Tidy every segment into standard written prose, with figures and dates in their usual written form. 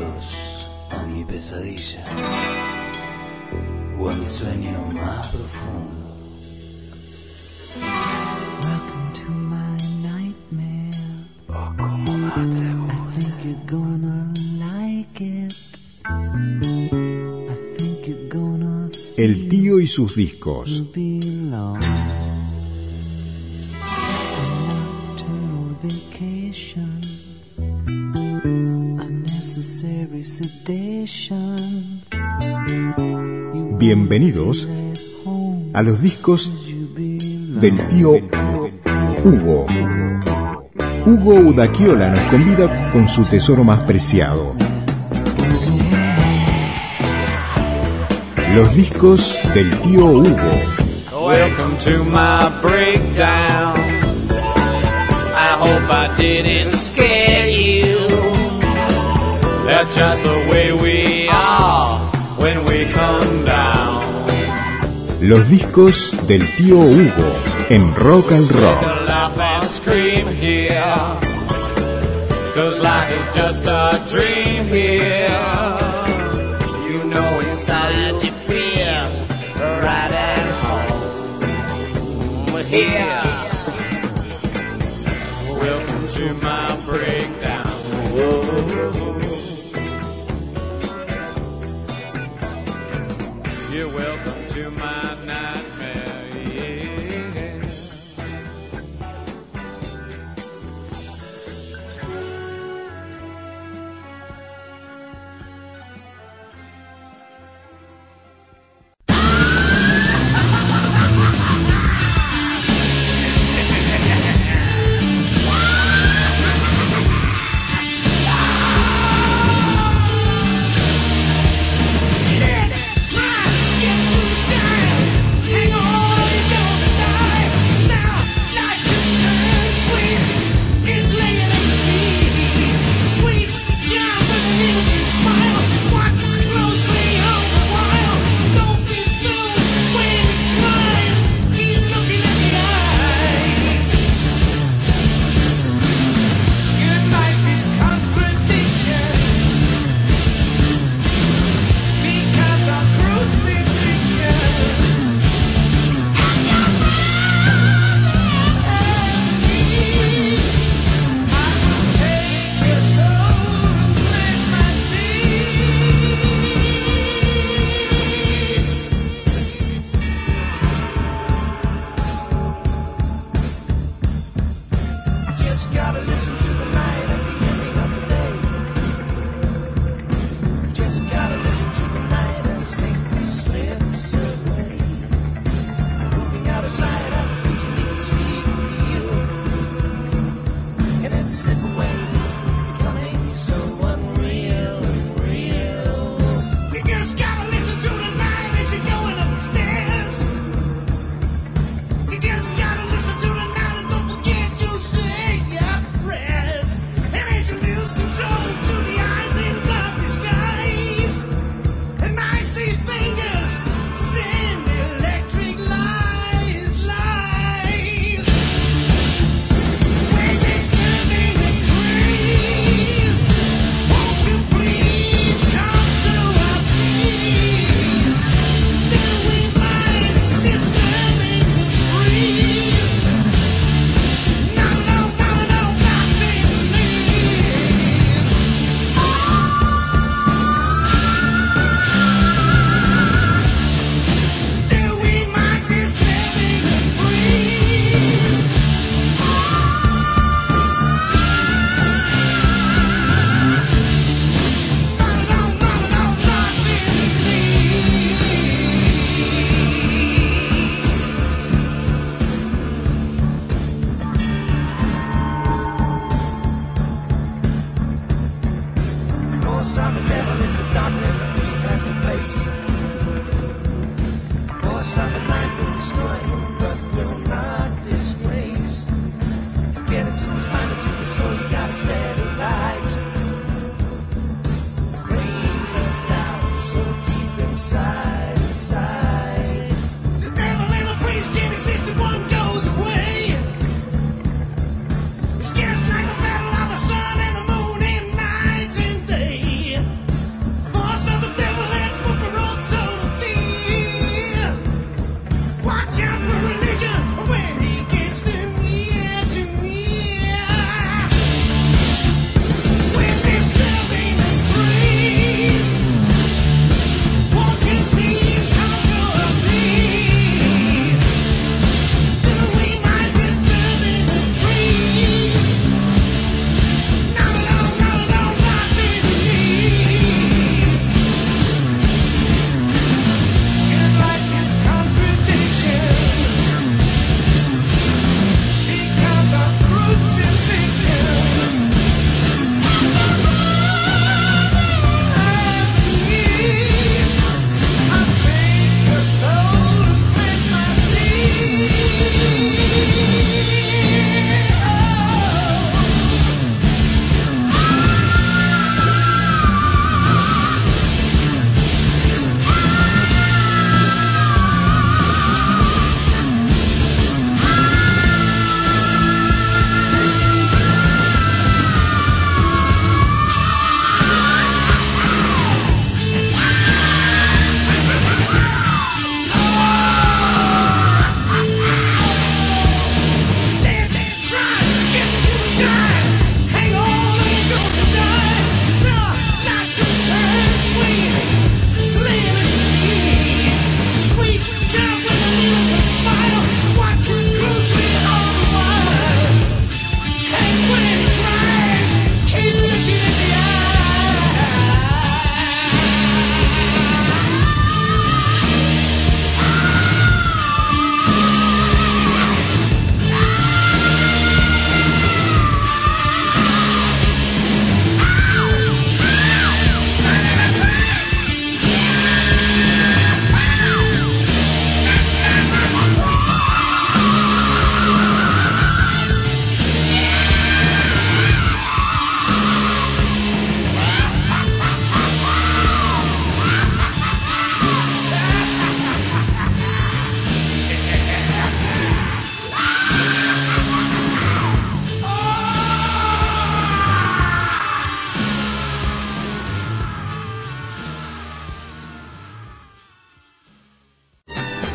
Bienvenidos a mi pesadilla o a mi sueño más profundo. Welcome to my nightmare. Oh, cómo más te I gusta. think you're gonna like it. I think you're gonna El tío y sus discos. belong. A nocturnal vacation. Unnecessary sedation. Bienvenidos a los discos del tío Hugo. Hugo Udakiola nos convida con su tesoro más preciado. Los discos del tío Hugo. Welcome to my breakdown. I hope I didn't scare you. That's just the way we are when we come down. Los discos del tío Hugo en Rock and Rock. To laugh and scream here, 'cause life is just a dream here. You know inside you feel right at home here. Welcome to my breakdown. You're welcome to my nightmare, yeah. Let's fly, get to the sky.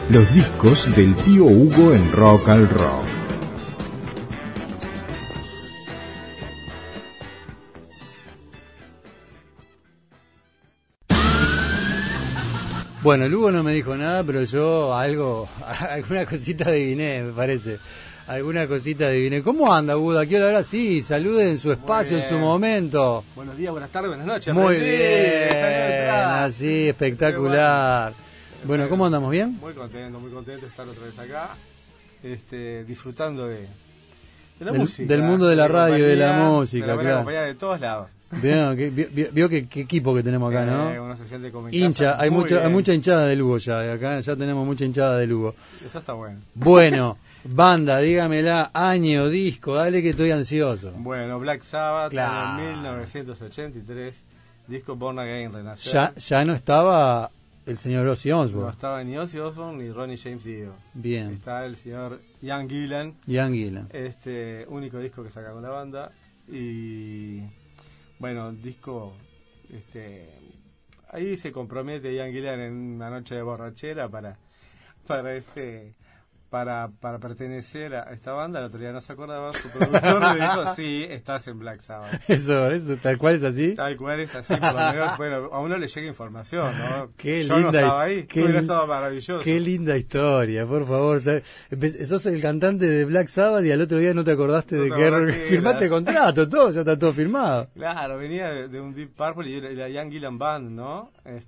Los discos del tío Hugo en Rock al Rock. Bueno, el Hugo no me dijo nada, pero yo alguna cosita adiviné, me parece. Alguna cosita adiviné. ¿Cómo anda, Hugo? Aquí ahora sí, salude en su espacio, en su momento. Buenos días, buenas tardes, buenas noches. Muy bien, así, espectacular. Bueno, ¿cómo andamos? ¿Bien? Muy contento de estar otra vez acá, disfrutando de la música. Del mundo de la radio y de la música, de la claro. compañía de todos lados. Vio qué equipo que tenemos acá, ¿no? Una sesión de Hincha, hay mucha hinchada del Hugo ya. Acá ya tenemos mucha hinchada del Hugo. Eso está bueno. Bueno, banda, dígamela, año, disco, dale que estoy ansioso. Bueno, Black Sabbath, Claro. en 1983, disco Born Again, Renacer. Ya no estaba el señor Ozzy No Osbourne. estaba ni Ozzy Osbourne ni Ronnie James Dio. Bien. Está el señor Ian Gillan, Ian Gillan. único disco que saca con la banda. Y bueno, disco, ahí se compromete Ian Gillan en una noche de borrachera para pertenecer a esta banda. La autoridad no se acordaba, su productor le dijo, sí, estás en Black Sabbath. Eso, tal cual es así. Tal cual es así, por lo menos, bueno, a uno le llega información, ¿no? Qué Yo linda, no estaba ahí, hubiera estado maravilloso. Qué linda historia, por favor. Sos el cantante de Black Sabbath y al otro día no te acordaste de que firmaste contrato, todo, ya está todo firmado. Claro, venía de un Deep Purple y la Ian Gillan Band, ¿no?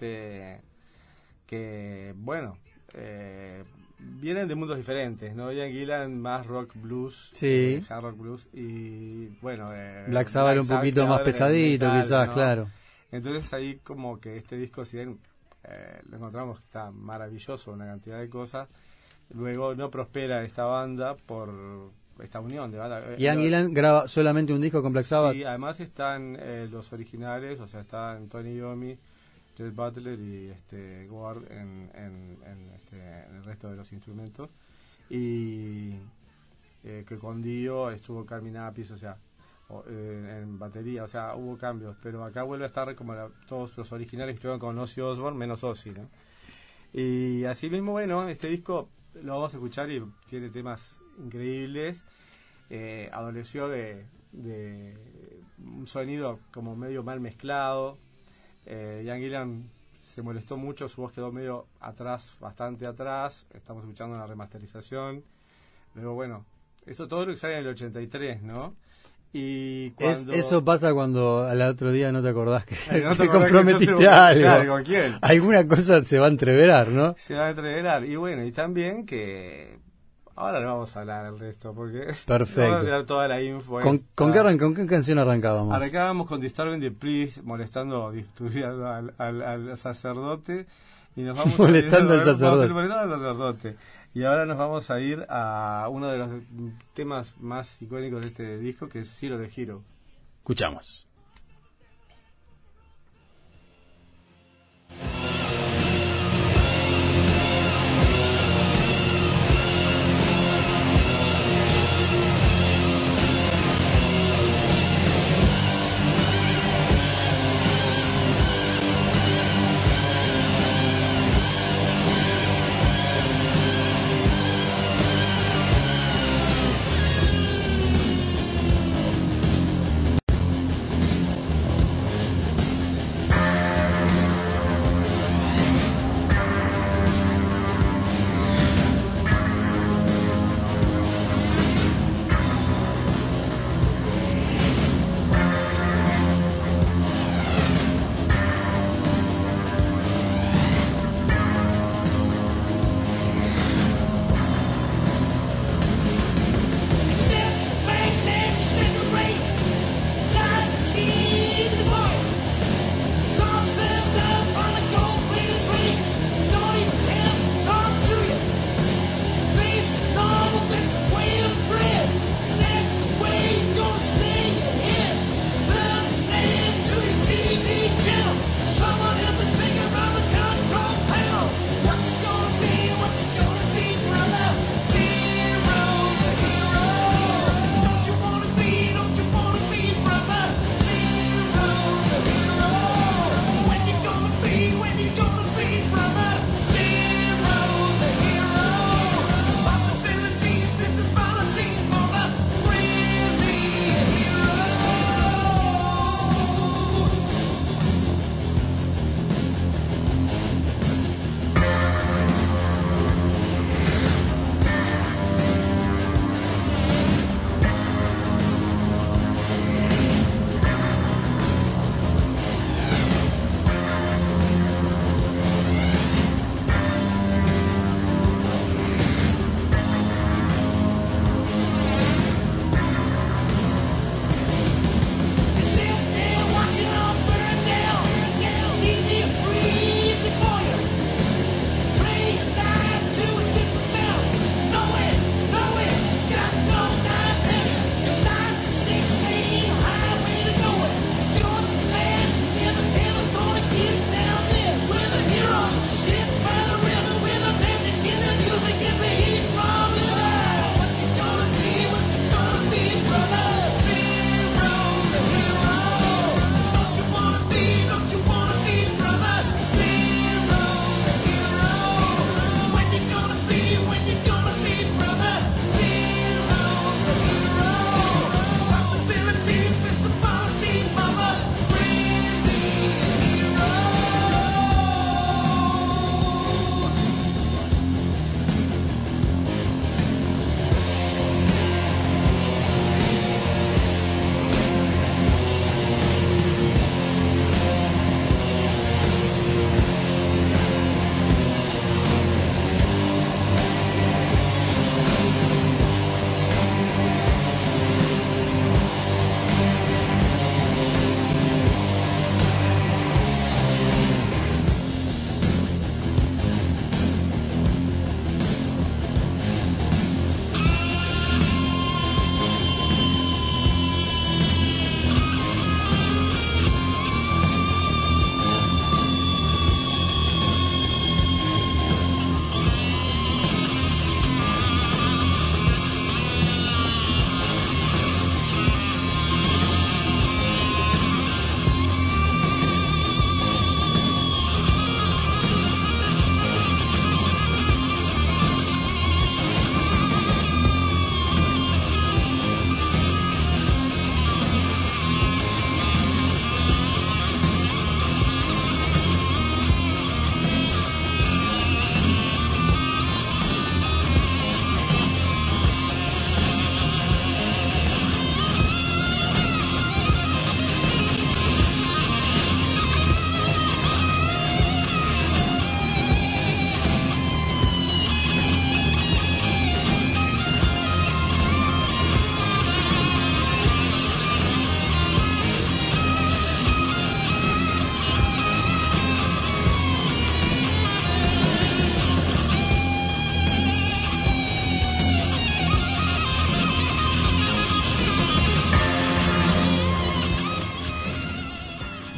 Que, bueno, vienen de mundos diferentes, ¿no? Ian Gillan más rock blues, sí. Hard rock blues, y bueno, Black Sabbath un poquito más pesadito, metal, quizás, ¿no? Claro. Entonces ahí como que este disco, si bien lo encontramos que está maravilloso, una cantidad de cosas, luego no prospera esta banda por esta unión de banda. Ian Gillan graba solamente un disco con Black Sabbath. Sí, además están los originales, o sea, están Tony Iommi, Jeff Butler y Ward en el resto de los instrumentos, y que con Dio estuvo Carmine Appice, o sea, en batería, o sea, hubo cambios, pero acá vuelve a estar como todos los originales que estuvieron con Ozzy Osbourne, menos Ozzy, ¿no? Y así mismo, bueno, este disco lo vamos a escuchar y tiene temas increíbles. Adoleció de un sonido como medio mal mezclado. Ian Gillan se molestó mucho, su voz quedó medio atrás, bastante atrás. Estamos escuchando una remasterización. Luego, bueno, eso todo lo que sale en el 83, ¿no? Y cuando... Eso pasa cuando al otro día no te acordás que no te comprometiste a algo. Claro, ¿con quién? Alguna cosa se va a entreverar, ¿no? Se va a entreverar. Y bueno, y también que... Ahora no vamos a hablar del resto, porque perfecto. Vamos a tirar toda la info. ¿Con qué canción arrancábamos? Arrancábamos con Disturbing the Priest, molestando al sacerdote. Y nos vamos molestando al sacerdote. Y ahora nos vamos a ir a uno de los temas más icónicos de este disco, que es Zero the Hero. Escuchamos.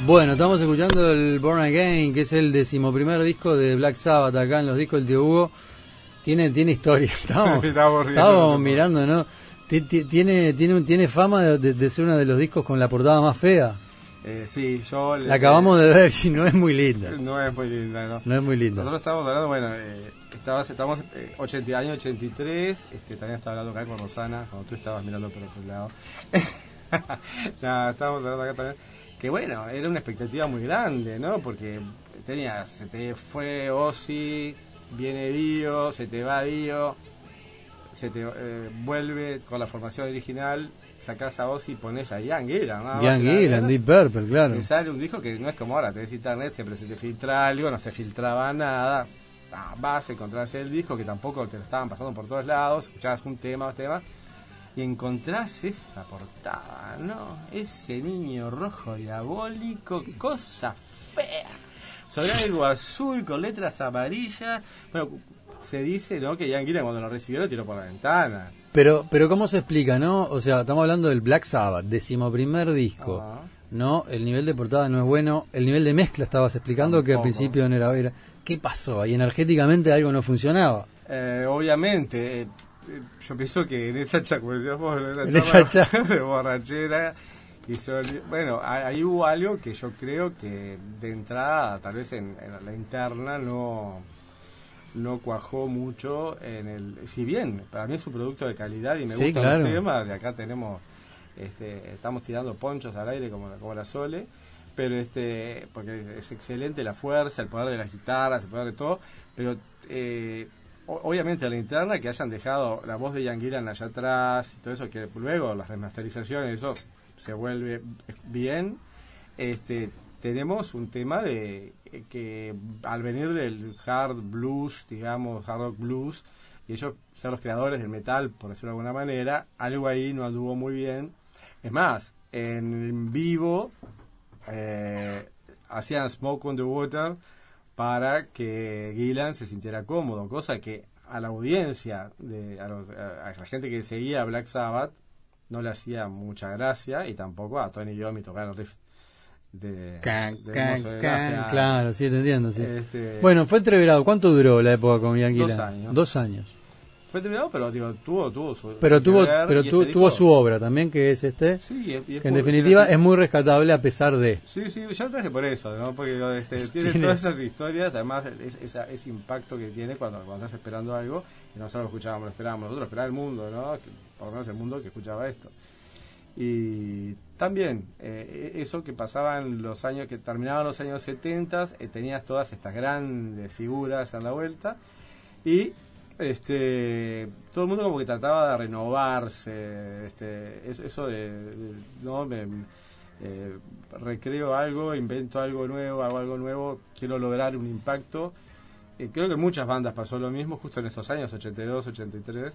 Bueno, estamos escuchando el Born Again, que es el 11º disco de Black Sabbath. Acá en los discos del tío Hugo tiene historia. Estábamos mirando, ¿no? Tiene fama de ser uno de los discos con la portada más fea. Sí, yo... La acabamos de ver y no es muy linda. No es muy linda, ¿no? No es muy linda. Nosotros estábamos hablando, bueno, estamos 80 años 83, también estaba hablando acá con Rosana, cuando tú estabas mirando por otro lado. Ya, estábamos hablando acá también, que bueno, era una expectativa muy grande, ¿no? Porque se te fue Ozzy, viene Dio, se te va Dio, se te vuelve con la formación original, sacás a Ozzy y pones a Ian Gillan, ¿no? Ian Gillan, Deep Purple, claro. Te sale un disco que no es como ahora, tenés internet, siempre se te filtra algo, no se filtraba nada. Vas a encontrarse el disco que tampoco te lo estaban pasando por todos lados, escuchabas un tema, dos temas, y encontrás esa portada, ¿no? Ese niño rojo diabólico, cosa fea, sobre algo azul con letras amarillas. Bueno, se dice, ¿no?, que Ian Gillan cuando lo recibió lo tiró por la ventana. Pero ¿cómo se explica, no? O sea, estamos hablando del Black Sabbath, 11º disco, ¿no? El nivel de portada no es bueno, el nivel de mezcla estabas explicando tampoco, que al principio no era... ¿Qué pasó? Ahí energéticamente algo no funcionaba. Obviamente, yo pienso que en esa de borrachera, bueno, ahí hubo algo que yo creo que de entrada, tal vez en la interna, no cuajó mucho si bien para mí es un producto de calidad y me gusta el tema, de acá tenemos, estamos tirando ponchos al aire como la Sole, pero porque es excelente la fuerza, el poder de las guitarras, el poder de todo, pero obviamente a la interna que hayan dejado la voz de Ian Gillan allá atrás y todo eso, que luego las remasterizaciones, eso se vuelve bien. Tenemos un tema de que al venir del hard blues, digamos, hard rock blues, y ellos ser los creadores del metal, por decirlo de alguna manera, algo ahí no anduvo muy bien. Es más, en vivo hacían Smoke on the Water para que Gillan se sintiera cómodo, cosa que a la audiencia, a la gente que seguía Black Sabbath, no le hacía mucha gracia, y tampoco a Tony Iommi tocar el riff claro, sí, te entiendo, sí. Bueno, fue entreverado. ¿Cuánto duró la época con Ian Gillan? 2 años. Fue entreverado, pero digo, tuvo su... Pero tuvo su obra también, que es sí, que en definitiva es muy rescatable a pesar de... Sí, yo lo traje por eso, ¿no? Porque tiene todas esas historias, además ese impacto que tiene cuando estás esperando algo, que nosotros lo escuchábamos, lo esperábamos, nosotros esperaba el mundo, ¿no? Por lo menos el mundo que escuchaba esto. Y también eso que pasaba en los años, que terminaban los años 70, tenías todas estas grandes figuras en la vuelta, y todo el mundo como que trataba de renovarse, eso no recreo algo, invento algo nuevo, hago algo nuevo, quiero lograr un impacto. Creo que muchas bandas pasó lo mismo justo en esos años 82, 83.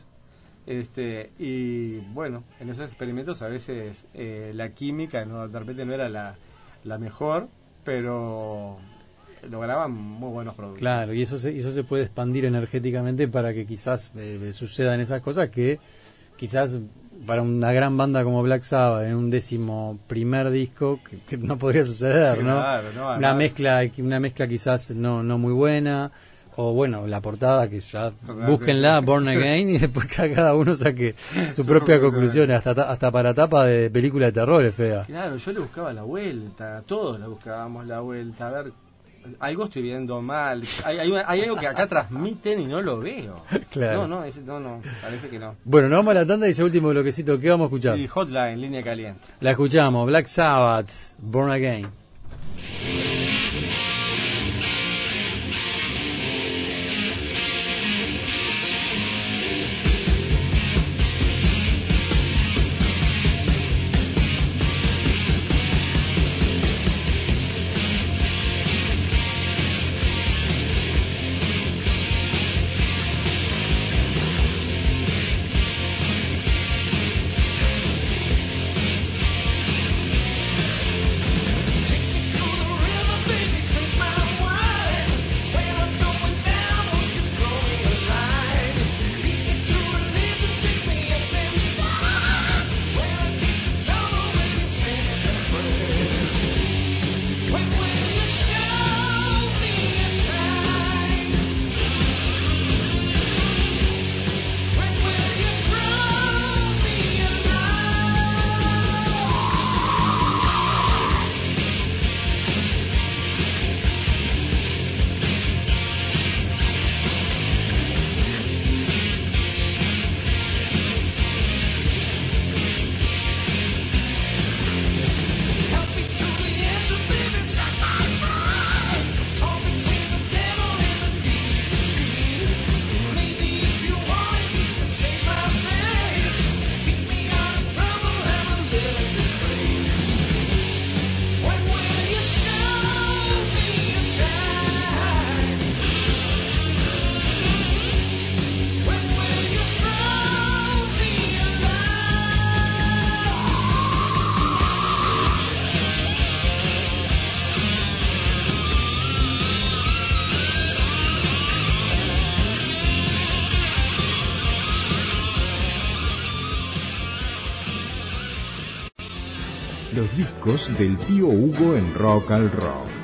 Y bueno, en esos experimentos a veces la química de repente no era la mejor, pero lograban muy buenos productos. Claro, y eso se puede expandir energéticamente para que quizás sucedan esas cosas que quizás para una gran banda como Black Sabbath en un 11º disco que no podría suceder, sí, ¿no? Claro, no, una mezcla quizás no muy buena. O bueno, la portada que ya búsquenla, Born Again, y después que cada uno saque su propia conclusión, hasta para tapa de película de terror es fea. Claro, yo le buscaba la vuelta, todos le buscábamos la vuelta, a ver, algo estoy viendo mal, hay algo que acá transmiten y no lo veo. Claro. No, parece que no. Bueno, nos vamos a la tanda y ese último bloquecito, ¿qué vamos a escuchar? Sí, Hotline, línea caliente. La escuchamos, Black Sabbath, Born Again. Take Los discos del tío Hugo en Rock al Rock.